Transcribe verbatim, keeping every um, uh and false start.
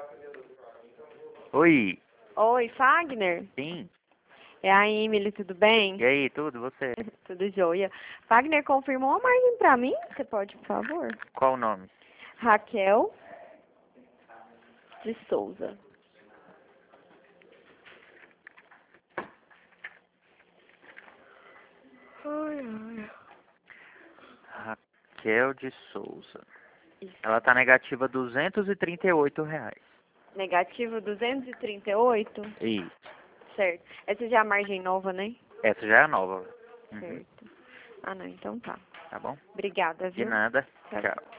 Oi. Oi, Fagner? Sim. É a Emily, tudo bem? E aí, tudo? Você? Tudo jóia. Fagner, confirmou a margem pra mim? Você pode, por favor? Qual o nome? Raquel de Souza. Ai, ai. Raquel de Souza. Isso. Ela tá negativa duzentos e trinta e oito reais. Negativo duzentos e trinta e oito? Isso. Certo. Essa já é a margem nova, né? Essa já é a nova. Uhum. Certo. Ah, não, então tá. Tá bom? Obrigada, De viu? nada. Tchau. Tchau.